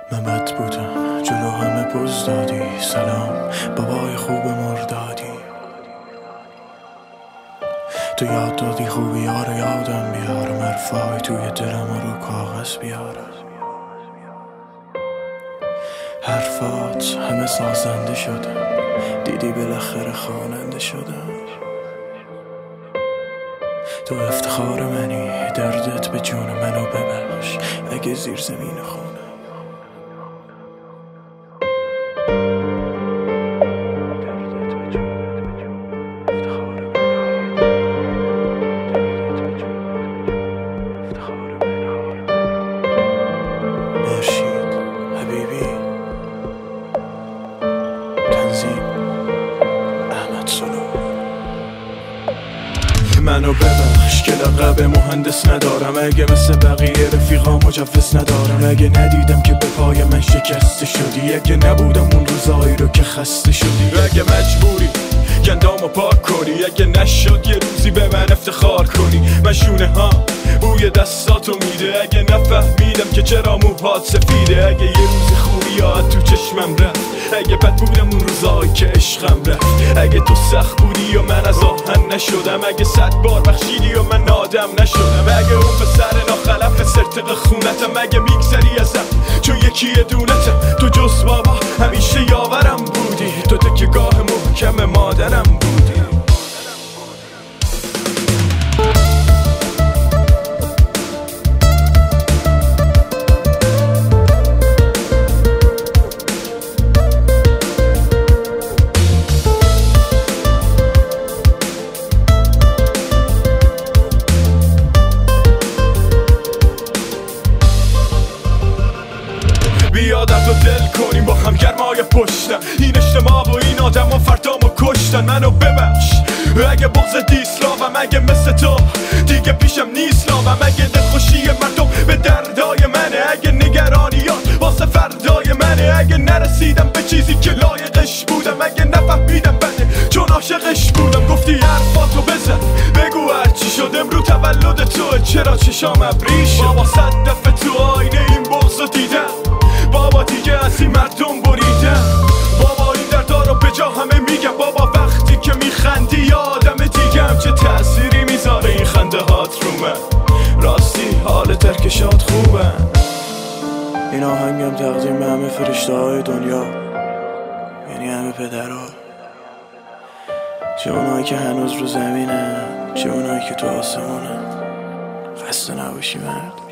من بد بودم جلو همه پوز دادی، سلام بابای خوب مردادی. تو یاد دادی خوبی ها رو یادم بیارم، حرفای توی دلم رو کاغذ بیارم. حرفات همه سازنده شدم، دیدی بالاخره خواننده شدم. تو افتخار منی، دردت به جون منو ببخش اگه زیر زمین خونم. منو ببخش که لقب مهندس ندارم، اگه مثل بقیه رفیقا مجوز ندارم، اگه ندیدم که به پای من شکسته شدی، اگه نبودم اون روزایی رو که خسته شدی، اگه مجبوری گندامو پاک کنی، اگه نشد یه روزی به من افتخار کنی. من شونه ها بوی دستاتو میده، اگه نفهمیدم که چرا موهات سفیده، اگه یه روز خوبی یاد تو چشمم رفت، اگه بد بودم اون روزایی که عشقم رفت، اگه تو سخت بودی و من از آهن نشدم، اگه 100 بار بخشیدی و من آدم نشدم، اگه اون پسر ناخلف سرتق خونتم، اگه میگذری ازم چون یکی دونتم. تو جز بابا همیشه یاورم بودی، تو تکیه‌گاه محکم مادرم بودی. بیادم تو دل کنیم با هم گرمای پشتم، این اجتماع و این آدم و فردامو کشتن. منو ببخش اگه بغض دیسلاوم، اگه مثل تو دیگه پیشم نیست نامم، اگه دلخوشی مردم به دردای منه، اگه نگرانیات واسه فردای منه، اگه نرسیدم به چیزی که لایقش بودم، اگه نفهمیدم بده چون عاشقش بودم. گفتی حرفاتو بزن بگو هرچی شد، امرو تولد تو چرا چشام ابری شد. بابا 100 دفعه تو آینه این بغضو دیدم، بابا دیگه از این مردم بریدم، بابا این دردا رو به جا همه میگم، بابا وقتی که میخندی یادم دیگم چه تأثیری میذاره این خنده هات رو من. راستی حال ترکشات خوبه. این آهنگم تقدیم به همه فرشته های دنیا، یعنی همه پدرها، چه اونایی که هنوز رو زمینن چه اونایی که تو آسمونن. خسته نباشی مرد.